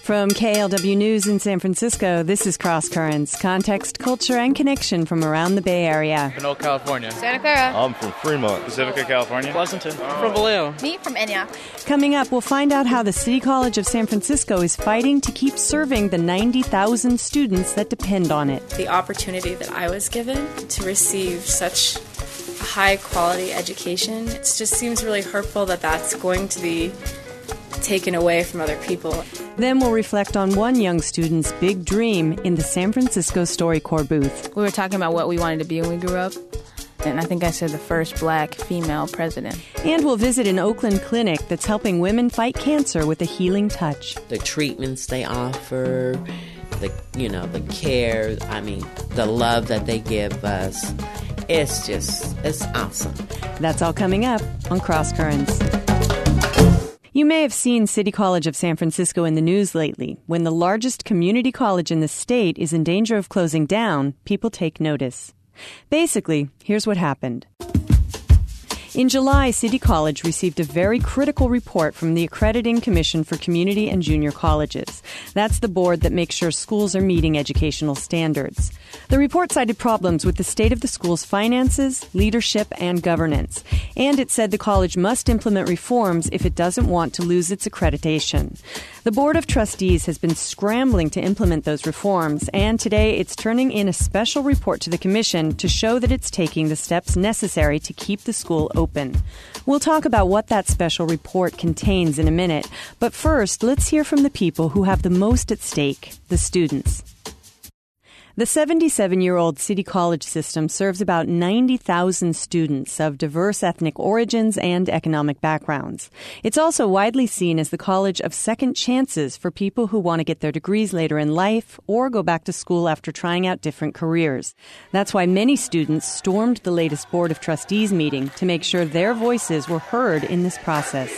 From KLW News in San Francisco, this is Cross Currents, context, culture, and connection from around the Bay Area. Pinole, California. Santa Clara. I'm from Fremont. Pacifica, California. Pleasanton. From Vallejo. Me from Antioch. Coming up, we'll find out how the City College of San Francisco is fighting to keep serving the 90,000 students that depend on it. The opportunity that I was given to receive such a high-quality education, it just seems really hurtful that that's going to be taken away from other people. Then we'll reflect on one young student's big dream in the San Francisco StoryCorps booth. We were talking about what we wanted to be when we grew up, and I think I said the first black female president. And we'll visit an Oakland clinic that's helping women fight cancer with a healing touch. The treatments they offer, the care, the love that they give us, it's awesome. That's all coming up on Cross Currents. You may have seen City College of San Francisco in the news lately. When the largest community college in the state is in danger of closing down, people take notice. Basically, here's what happened. In July, City College received a very critical report from the Accrediting Commission for Community and Junior Colleges. That's the board that makes sure schools are meeting educational standards. The report cited problems with the state of the school's finances, leadership, and governance. And it said the college must implement reforms if it doesn't want to lose its accreditation. The Board of Trustees has been scrambling to implement those reforms, and today it's turning in a special report to the Commission to show that it's taking the steps necessary to keep the school open. We'll talk about what that special report contains in a minute, but first, let's hear from the people who have the most at stake, the students. The 77-year-old City College system serves about 90,000 students of diverse ethnic origins and economic backgrounds. It's also widely seen as the college of second chances for people who want to get their degrees later in life or go back to school after trying out different careers. That's why many students stormed the latest Board of Trustees meeting to make sure their voices were heard in this process.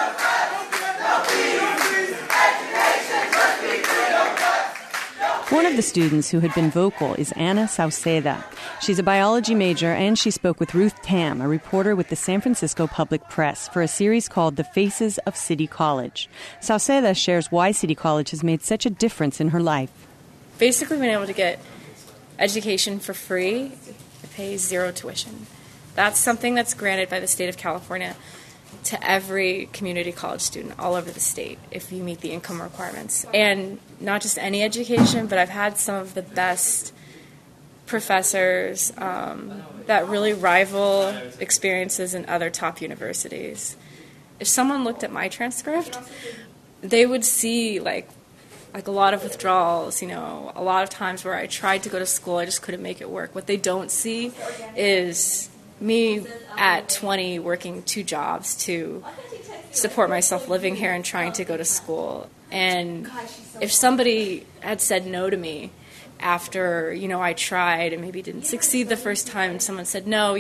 One of the students who had been vocal is Anna Sauceda. She's a biology major, and she spoke with Ruth Tam, a reporter with the San Francisco Public Press, for a series called The Faces of City College. Sauceda shares why City College has made such a difference in her life. Basically, being able to get education for free, pay zero tuition. That's something that's granted by the state of California to every community college student all over the state if you meet the income requirements. And not just any education, but I've had some of the best professors that really rival experiences in other top universities. If someone looked at my transcript, they would see like a lot of withdrawals, a lot of times where I tried to go to school, I just couldn't make it work. What they don't see is me at 20 working 2 jobs to support myself living here and trying to go to school. And if somebody had said no to me after, I tried and maybe didn't succeed the first time, and someone said, no,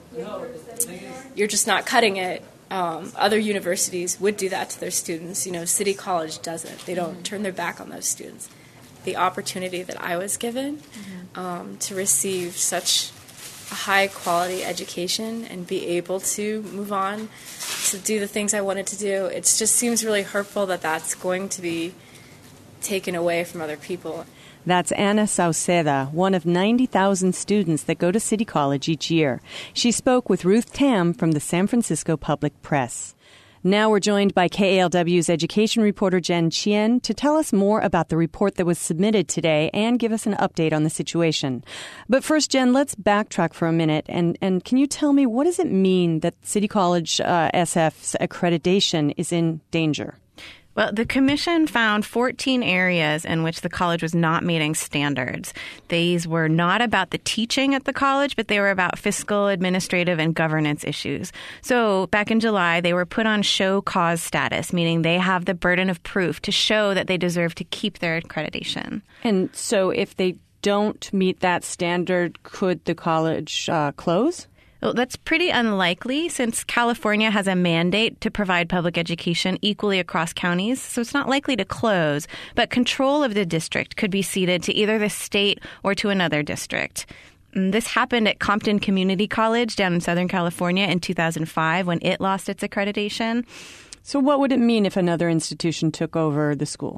you're just not cutting it, other universities would do that to their students. City College doesn't. They don't turn their back on those students. The opportunity that I was given to receive such a high-quality education and be able to move on to do the things I wanted to do. It just seems really hurtful that that's going to be taken away from other people. That's Anna Sauceda, one of 90,000 students that go to City College each year. She spoke with Ruth Tam from the San Francisco Public Press. Now we're joined by KALW's education reporter Jen Chien to tell us more about the report that was submitted today and give us an update on the situation. But first, Jen, let's backtrack for a minute. And can you tell me, what does it mean that City College SF's accreditation is in danger? Well, the commission found 14 areas in which the college was not meeting standards. These were not about the teaching at the college, but they were about fiscal, administrative, and governance issues. So back in July, they were put on show cause status, meaning they have the burden of proof to show that they deserve to keep their accreditation. And so if they don't meet that standard, could the college close? Well, that's pretty unlikely since California has a mandate to provide public education equally across counties, so it's not likely to close. But control of the district could be ceded to either the state or to another district. This happened at Compton Community College down in Southern California in 2005 when it lost its accreditation. So what would it mean if another institution took over the school?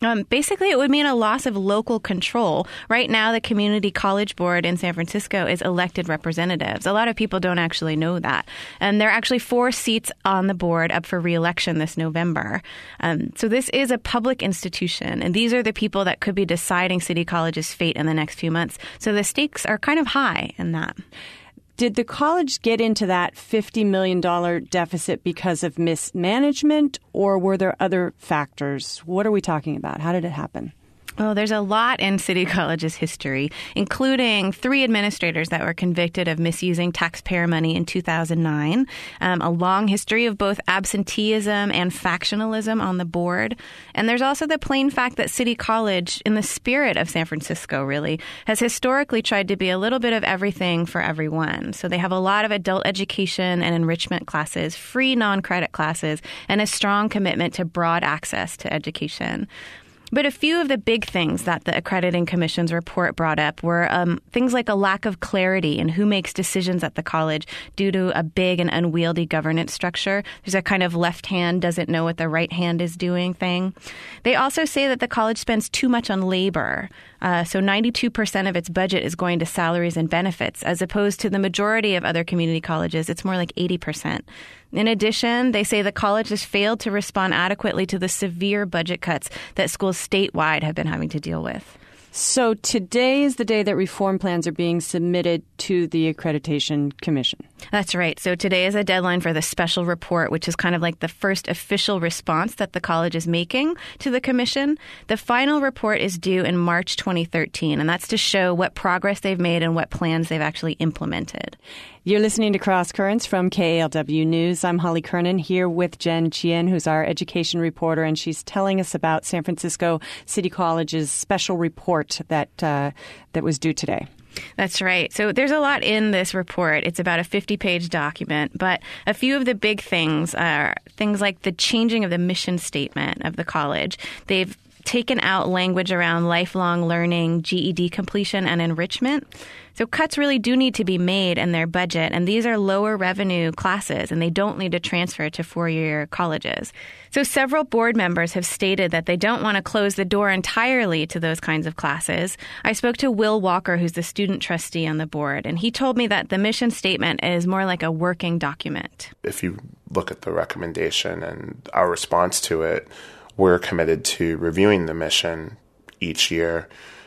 Basically, it would mean a loss of local control. Right now, the Community College Board in San Francisco is elected representatives. A lot of people don't actually know that. And there are actually 4 seats on the board up for re-election this November. So this is a public institution, and these are the people that could be deciding City College's fate in the next few months. So the stakes are kind of high in that. Did the college get into that $50 million deficit because of mismanagement, or were there other factors? What are we talking about? How did it happen? Well, there's a lot in City College's history, including 3 administrators that were convicted of misusing taxpayer money in 2009, a long history of both absenteeism and factionalism on the board. And there's also the plain fact that City College, in the spirit of San Francisco, really, has historically tried to be a little bit of everything for everyone. So they have a lot of adult education and enrichment classes, free non-credit classes, and a strong commitment to broad access to education. But a few of the big things that the Accrediting Commission's report brought up were things like a lack of clarity in who makes decisions at the college due to a big and unwieldy governance structure. There's a kind of left hand doesn't know what the right hand is doing thing. They also say that the college spends too much on labor. So 92% of its budget is going to salaries and benefits, as opposed to the majority of other community colleges. It's more like 80%. In addition, they say the college has failed to respond adequately to the severe budget cuts that schools statewide have been having to deal with. So today is the day that reform plans are being submitted to the Accreditation Commission. That's right. So today is a deadline for the special report, which is kind of like the first official response that the college is making to the commission. The final report is due in March 2013, and that's to show what progress they've made and what plans they've actually implemented. You're listening to Cross Currents from KALW News. I'm Holly Kernan here with Jen Chien, who's our education reporter, and she's telling us about San Francisco City College's special report that was due today. That's right. So there's a lot in this report. It's about a 50-page document, but a few of the big things are things like the changing of the mission statement of the college. They've taken out language around lifelong learning, GED completion, and enrichment. So cuts really do need to be made in their budget, and these are lower revenue classes, and they don't need to transfer to 4-year colleges. So several board members have stated that they don't want to close the door entirely to those kinds of classes. I spoke to Will Walker, who's the student trustee on the board, and he told me that the mission statement is more like a working document. If you look at the recommendation and our response to it, we're committed to reviewing the mission each year.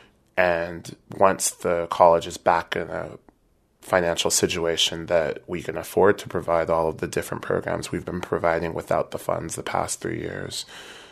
And once the college is back in a financial situation that we can afford to provide all of the different programs we've been providing without the funds the past 3 years,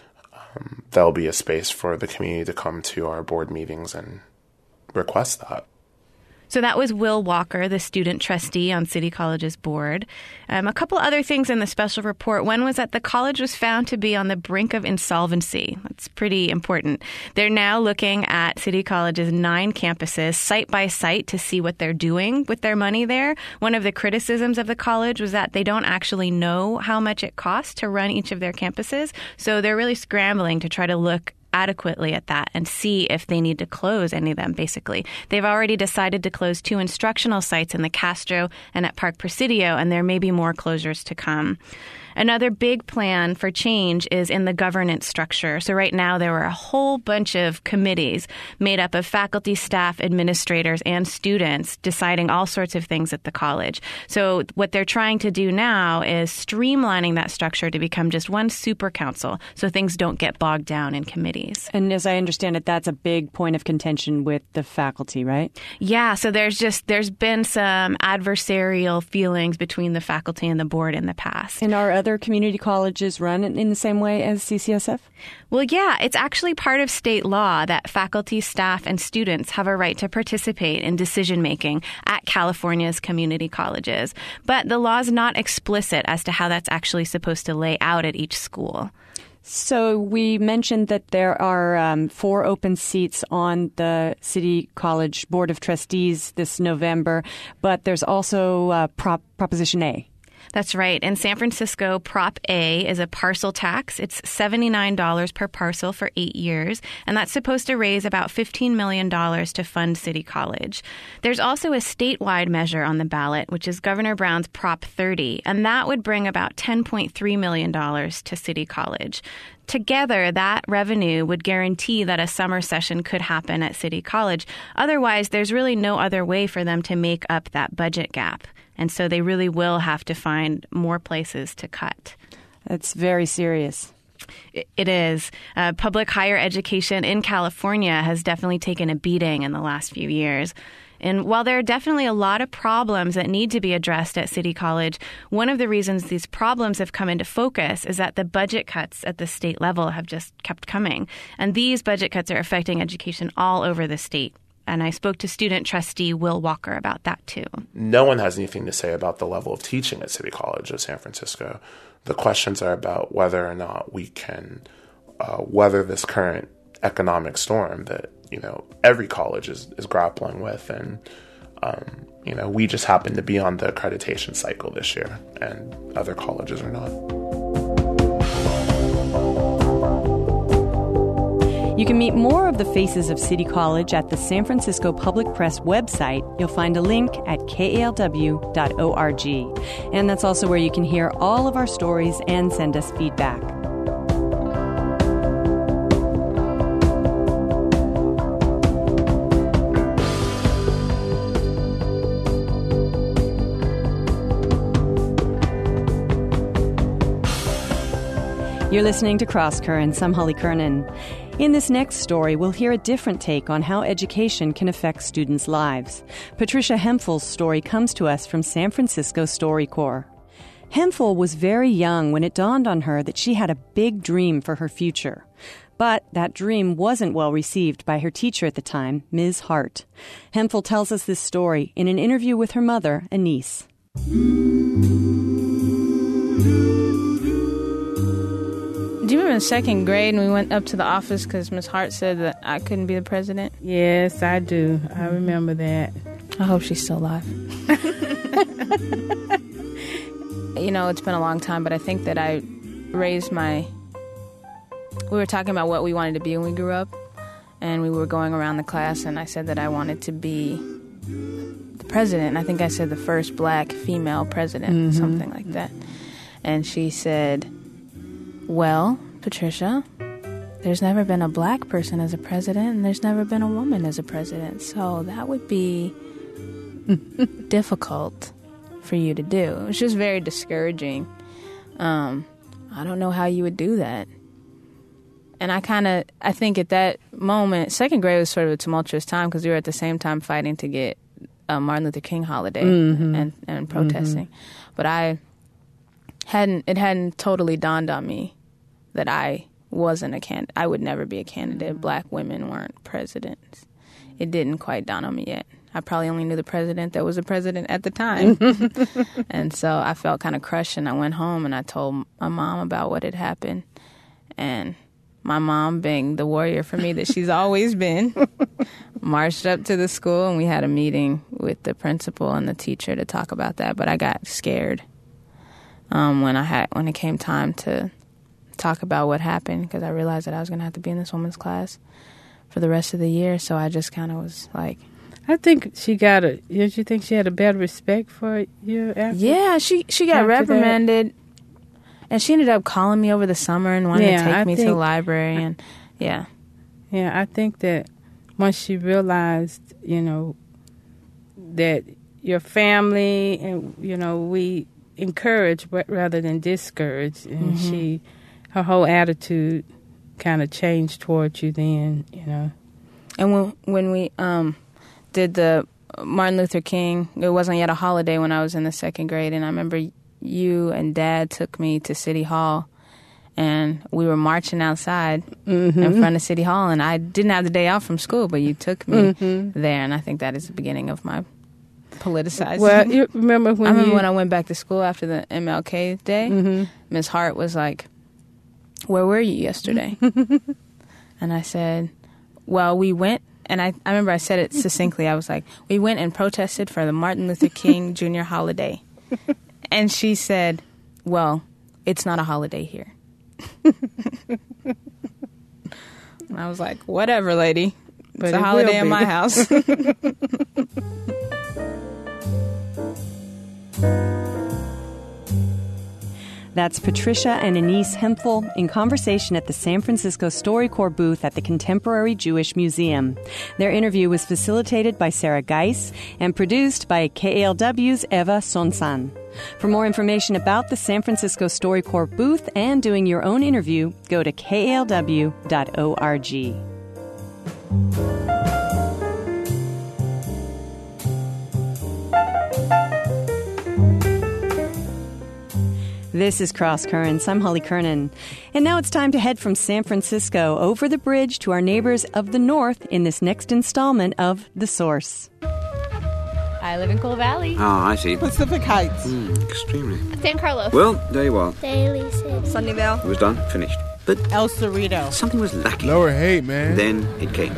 there'll be a space for the community to come to our board meetings and request that. So that was Will Walker, the student trustee on City College's board. A couple other things in the special report. One was that the college was found to be on the brink of insolvency. That's pretty important. They're now looking at City College's 9 campuses, site by site, to see what they're doing with their money there. One of the criticisms of the college was that they don't actually know how much it costs to run each of their campuses. So they're really scrambling to try to look adequately at that and see if they need to close any of them, basically. They've already decided to close 2 instructional sites in the Castro and at Park Presidio, and there may be more closures to come. Another big plan for change is in the governance structure. So right now there were a whole bunch of committees made up of faculty, staff, administrators, and students deciding all sorts of things at the college. So what they're trying to do now is streamlining that structure to become just one super council so things don't get bogged down in committees. And as I understand it, that's a big point of contention with the faculty, right? Yeah, so there's been some adversarial feelings between the faculty and the board in the past. And are other community colleges run in the same way as CCSF? Well, yeah, it's actually part of state law that faculty, staff, and students have a right to participate in decision-making at California's community colleges. But the law is not explicit as to how that's actually supposed to lay out at each school. So we mentioned that there are 4 open seats on the City College Board of Trustees this November, but there's also Proposition A. That's right. In San Francisco, Prop A is a parcel tax. It's $79 per parcel for 8 years, and that's supposed to raise about $15 million to fund City College. There's also a statewide measure on the ballot, which is Governor Brown's Prop 30, and that would bring about $10.3 million to City College. Together, that revenue would guarantee that a summer session could happen at City College. Otherwise, there's really no other way for them to make up that budget gap. And so they really will have to find more places to cut. That's very serious. It is. Public higher education in California has definitely taken a beating in the last few years. And while there are definitely a lot of problems that need to be addressed at City College, one of the reasons these problems have come into focus is that the budget cuts at the state level have just kept coming. And these budget cuts are affecting education all over the state. And I spoke to student trustee Will Walker about that, too. No one has anything to say about the level of teaching at City College of San Francisco. The questions are about whether or not we can weather this current economic storm that, every college is grappling with. And, we just happen to be on the accreditation cycle this year, and other colleges are not. You can meet more of the faces of City College at the San Francisco Public Press website. You'll find a link at kalw.org. And that's also where you can hear all of our stories and send us feedback. You're listening to Cross Currents. I'm Holly Kernan. In this next story, we'll hear a different take on how education can affect students' lives. Patricia Hemphel's story comes to us from San Francisco StoryCorps. Hemphill was very young when it dawned on her that she had a big dream for her future. But that dream wasn't well received by her teacher at the time, Ms. Hart. Hemphill tells us this story in an interview with her mother, Anise. Do you remember in second grade when we went up to the office because Ms. Hart said that I couldn't be the president? Yes, I do. I remember that. I hope she's still alive. It's been a long time, but I think that I raised we were talking about what we wanted to be when we grew up, and we were going around the class, and I said that I wanted to be the president. And I think I said the first black female president, something like that. And she said, well, Patricia, there's never been a black person as a president, and there's never been a woman as a president. So that would be difficult for you to do. It was just very discouraging. I don't know how you would do that. And I think at that moment, second grade was sort of a tumultuous time because we were at the same time fighting to get Martin Luther King holiday and protesting. But it hadn't totally dawned on me that I wasn't a candidate. I would never be a candidate. Black women weren't presidents. It didn't quite dawn on me yet. I probably only knew the president that was a president at the time. And so I felt kind of crushed, and I went home and I told my mom about what had happened. And my mom, being the warrior for me that she's always been, marched up to the school, and we had a meeting with the principal and the teacher to talk about that. But I got scared when it came time to talk about what happened, because I realized that I was going to have to be in this woman's class for the rest of the year. So I just kind of was like, I think did you think she had a better respect for you after? Yeah, she got reprimanded, and she ended up calling me over the summer and wanted to take me to the library, and yeah, I think that once she realized, that your family and we encourage rather than discourage, and her whole attitude kind of changed towards you then, And when we did the Martin Luther King, it wasn't yet a holiday when I was in the second grade, and I remember you and Dad took me to City Hall, and we were marching outside in front of City Hall, and I didn't have the day off from school, but you took me there, and I think that is the beginning of my politicizing. Well, you remember when I went back to school after the MLK Day, Ms. Hart was like, where were you yesterday? And I said, well, we went, and I remember I said it succinctly. I was like, we went and protested for the Martin Luther King Jr. holiday. And she said, well, it's not a holiday here. And I was like, whatever, lady. It's a holiday in my house. That's Patricia and Anise Hemphill in conversation at the San Francisco StoryCorps booth at the Contemporary Jewish Museum. Their interview was facilitated by Sarah Geis and produced by KALW's Eva Sonsan. For more information about the San Francisco StoryCorps booth and doing your own interview, go to kalw.org. This is Cross Currents. I'm Holly Kernan. And now it's time to head from San Francisco over the bridge to our neighbors of the north in this next installment of The Source. I live in Coal Valley. Oh, I see. Pacific Heights. Extremely. San Carlos. Well, there you are. Daly City. Sunnyvale. It was done, finished. But El Cerrito. something was lacking. Lower Haight, man. Then it came.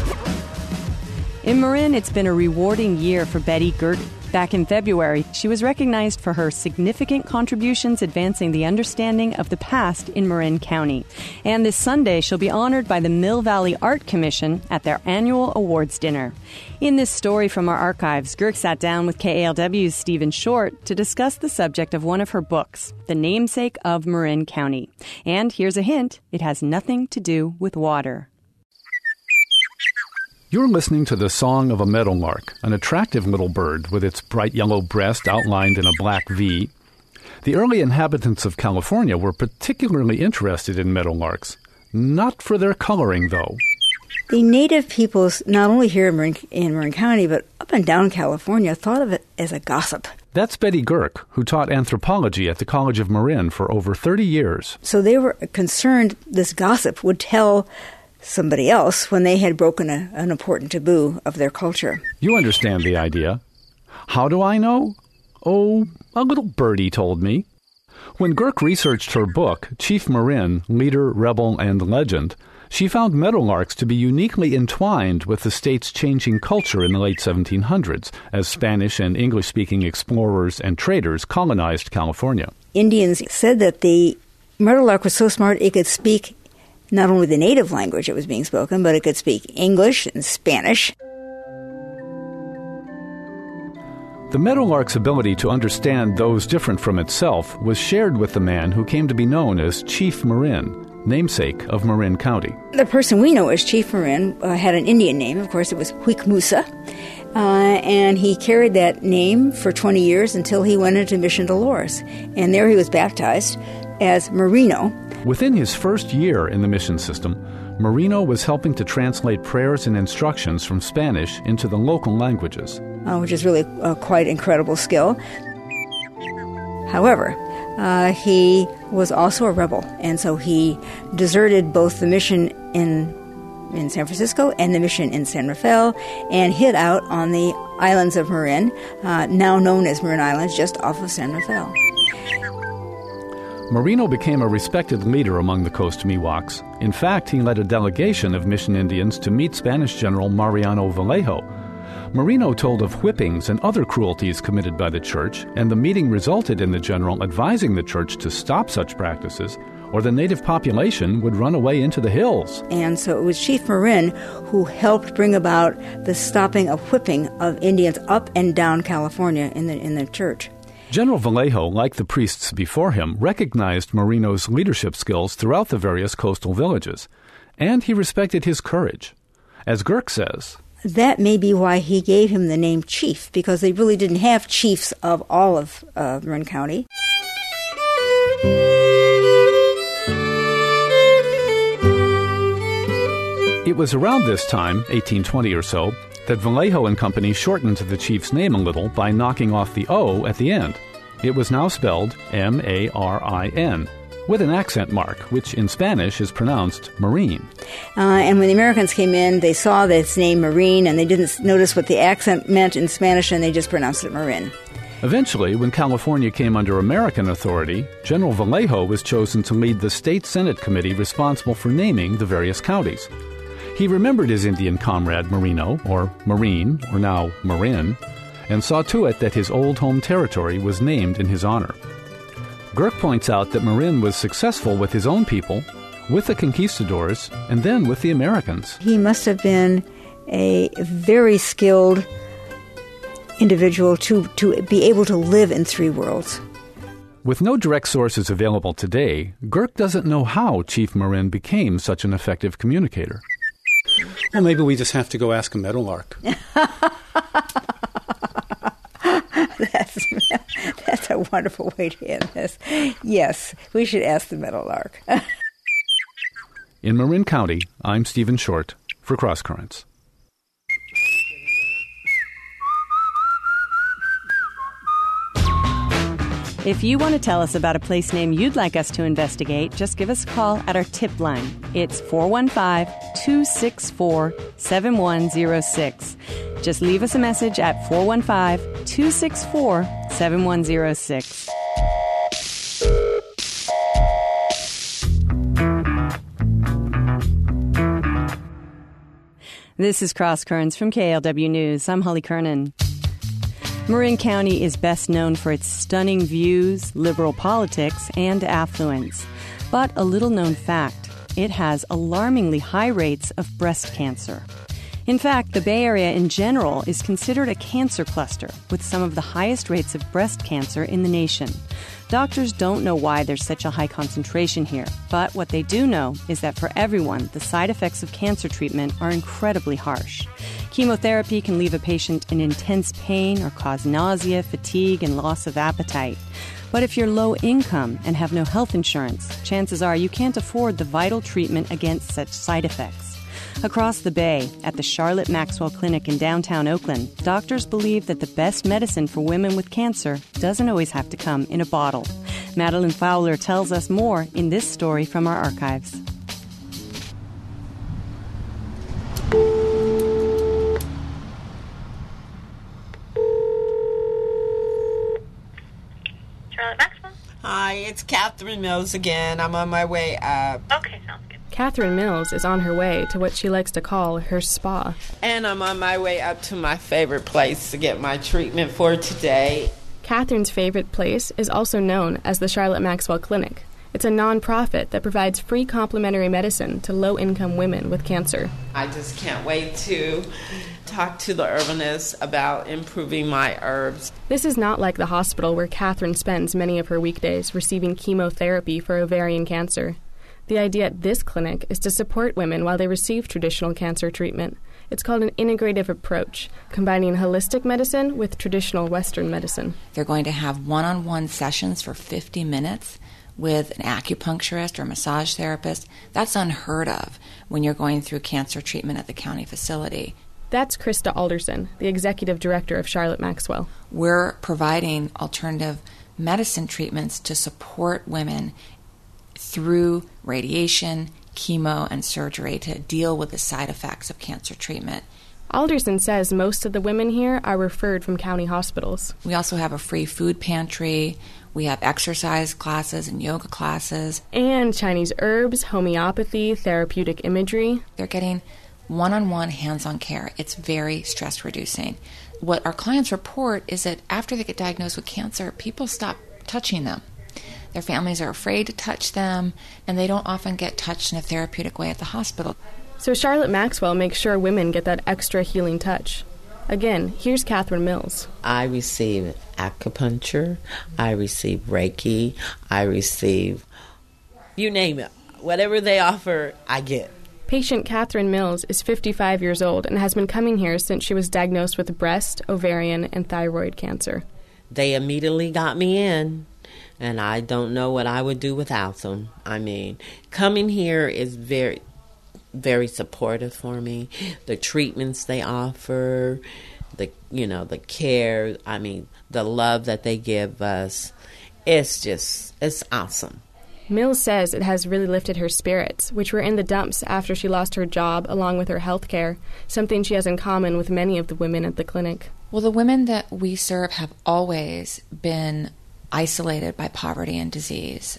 In Marin, it's been a rewarding year for Betty Gert. Back in February, she was recognized for her significant contributions advancing the understanding of the past in Marin County. And this Sunday, she'll be honored by the Mill Valley Art Commission at their annual awards dinner. In this story from our archives, Gert sat down with KALW's Stephen Short to discuss the subject of one of her books, The Namesake of Marin County. And here's a hint, it has nothing to do with water. You're listening to the song of a meadowlark, an attractive little bird with its bright yellow breast outlined in a black V. The early inhabitants of California were particularly interested in meadowlarks. Not for their coloring, though. The native peoples, not only here in Marin County, but up and down California, thought of it as a gossip. That's Betty Girk, who taught anthropology at the College of Marin for over 30 years. So they were concerned this gossip would tell somebody else when they had broken an important taboo of their culture. You understand the idea. How do I know? Oh, a little birdie told me. When Girk researched her book, Chief Marin, Leader, Rebel, and Legend, she found meadowlarks to be uniquely entwined with the state's changing culture in the late 1700s, as Spanish and English-speaking explorers and traders colonized California. Indians said that the meadowlark was so smart it could speak not only the native language that was being spoken, but it could speak English and Spanish. The meadowlark's ability to understand those different from itself was shared with the man who came to be known as Chief Marin, namesake of Marin County. The person we know as Chief Marin had an Indian name. Of course, it was Huic-Musa. And he carried that name for 20 years until he went into Mission Dolores. And there he was baptized as Marino. Within his first year in the mission system, Marino was helping to translate prayers and instructions from Spanish into the local languages. Which is really quite incredible skill. However, he was also a rebel, and so he deserted both the mission in San Francisco and the mission in San Rafael and hid out on the islands of Marin, now known as Marin Islands, just off of San Rafael. Marino became a respected leader among the Coast Miwoks. In fact, he led a delegation of mission Indians to meet Spanish General Mariano Vallejo. Marino told of whippings and other cruelties committed by the church, and the meeting resulted in the general advising the church to stop such practices, or the native population would run away into the hills. And so it was Chief Marin who helped bring about the stopping of whipping of Indians up and down California in the church. General Vallejo, like the priests before him, recognized Marino's leadership skills throughout the various coastal villages, and he respected his courage. As Girk says, that may be why he gave him the name Chief, because they really didn't have chiefs of all of Marin County. It was around this time, 1820 or so, that Vallejo and Company shortened the chief's name a little by knocking off the O at the end. It was now spelled M-A-R-I-N, with an accent mark, which in Spanish is pronounced Marine. And when the Americans came in, they saw this name Marine, and they didn't notice what the accent meant in Spanish, and they just pronounced it Marin. Eventually, when California came under American authority, General Vallejo was chosen to lead the State Senate Committee responsible for naming the various counties. He remembered his Indian comrade Marino, or Marine, or now Marin, and saw to it that his old home territory was named in his honor. Girk points out that Marin was successful with his own people, with the conquistadors, and then with the Americans. He must have been a very skilled individual to be able to live in three worlds. With no direct sources available today, Girk doesn't know how Chief Marin became such an effective communicator. Well, maybe we just have to go ask a meadowlark. That's a wonderful way to end this. Yes, we should ask the meadowlark. In Marin County, I'm Stephen Short for Cross Currents. If you want to tell us about a place name you'd like us to investigate, just give us a call at our tip line. It's 415-264-7106. Just leave us a message at 415-264-7106. This is Cross Currents from KLW News. I'm Holly Kernan. Marin County is best known for its stunning views, liberal politics, and affluence. But a little-known fact, it has alarmingly high rates of breast cancer. In fact, the Bay Area in general is considered a cancer cluster, with some of the highest rates of breast cancer in the nation. Doctors don't know why there's such a high concentration here, but what they do know is that for everyone, the side effects of cancer treatment are incredibly harsh. Chemotherapy can leave a patient in intense pain or cause nausea, fatigue, and loss of appetite. But if you're low income and have no health insurance, chances are you can't afford the vital treatment against such side effects. Across the Bay, at the Charlotte Maxwell Clinic in downtown Oakland, doctors believe that the best medicine for women with cancer doesn't always have to come in a bottle. Madeline Fowler tells us more in this story from our archives. Charlotte Maxwell? Hi, it's Catherine Mills again. I'm on my way up. Okay, sounds good. Catherine Mills is on her way to what she likes to call her spa. And I'm on my way up to my favorite place to get my treatment for today. Catherine's favorite place is also known as the Charlotte Maxwell Clinic. It's a nonprofit that provides free complimentary medicine to low-income women with cancer. I just can't wait to talk to the herbalist about improving my herbs. This is not like the hospital where Catherine spends many of her weekdays receiving chemotherapy for ovarian cancer. The idea at this clinic is to support women while they receive traditional cancer treatment. It's called an integrative approach, combining holistic medicine with traditional Western medicine. They're going to have one-on-one sessions for 50 minutes with an acupuncturist or massage therapist. That's unheard of when you're going through cancer treatment at the county facility. That's Krista Alderson, the executive director of Charlotte Maxwell. We're providing alternative medicine treatments to support women through radiation, chemo, and surgery to deal with the side effects of cancer treatment. Alderson says most of the women here are referred from county hospitals. We also have a free food pantry. We have exercise classes and yoga classes. And Chinese herbs, homeopathy, therapeutic imagery. They're getting one-on-one, hands-on care. It's very stress-reducing. What our clients report is that after they get diagnosed with cancer, people stop touching them. Their families are afraid to touch them, and they don't often get touched in a therapeutic way at the hospital. So Charlotte Maxwell makes sure women get that extra healing touch. Again, here's Catherine Mills. I receive acupuncture, I receive Reiki, I receive, you name it. Whatever they offer, I get. Patient Catherine Mills is 55 years old and has been coming here since she was diagnosed with breast, ovarian, and thyroid cancer. They immediately got me in, and I don't know what I would do without them. I mean, coming here is very, very supportive for me. The treatments they offer, the care, I mean, the love that they give us, it's awesome. Mills says it has really lifted her spirits, which were in the dumps after she lost her job along with her health care, something she has in common with many of the women at the clinic. Well, the women that we serve have always been isolated by poverty and disease,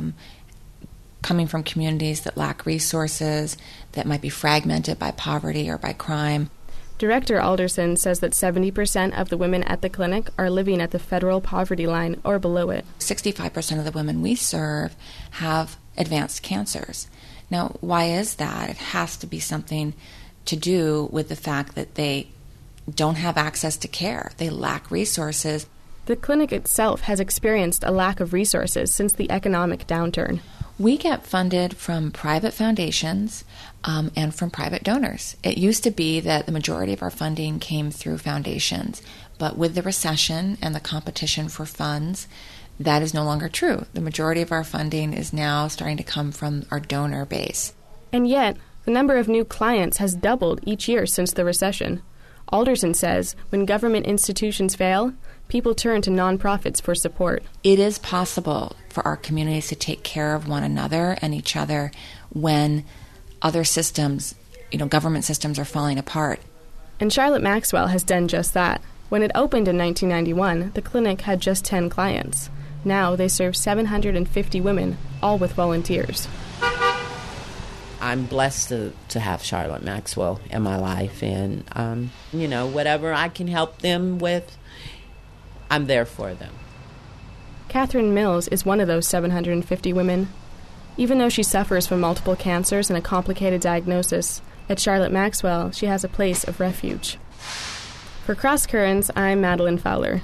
coming from communities that lack resources, that might be fragmented by poverty or by crime. Director Alderson says that 70% of the women at the clinic are living at the federal poverty line or below it. 65% of the women we serve have advanced cancers. Now, why is that? It has to be something to do with the fact that they don't have access to care. They lack resources. The clinic itself has experienced a lack of resources since the economic downturn. We get funded from private foundations and from private donors. It used to be that the majority of our funding came through foundations, but with the recession and the competition for funds, that is no longer true. The majority of our funding is now starting to come from our donor base. And yet, the number of new clients has doubled each year since the recession. Alderson says when government institutions fail, people turn to nonprofits for support. It is possible for our communities to take care of one another and each other when other systems, government systems are falling apart. And Charlotte Maxwell has done just that. When it opened in 1991, the clinic had just 10 clients. Now they serve 750 women, all with volunteers. I'm blessed to have Charlotte Maxwell in my life, and whatever I can help them with, I'm there for them. Catherine Mills is one of those 750 women. Even though she suffers from multiple cancers and a complicated diagnosis, at Charlotte Maxwell she has a place of refuge. For Cross Currents, I'm Madeline Fowler.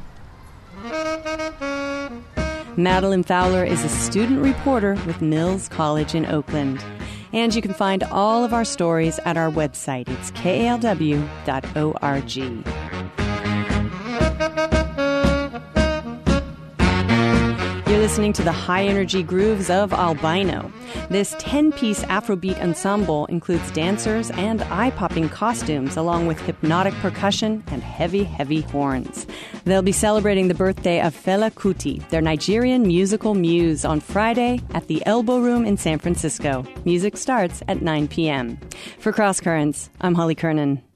Madeline Fowler is a student reporter with Mills College in Oakland. And you can find all of our stories at our website. It's kalw.org. You're listening to the high-energy grooves of Albino. This 10-piece Afrobeat ensemble includes dancers and eye-popping costumes, along with hypnotic percussion and heavy, heavy horns. They'll be celebrating the birthday of Fela Kuti, their Nigerian musical muse, on Friday at the Elbow Room in San Francisco. Music starts at 9 p.m. For Cross Currents, I'm Holly Kernan.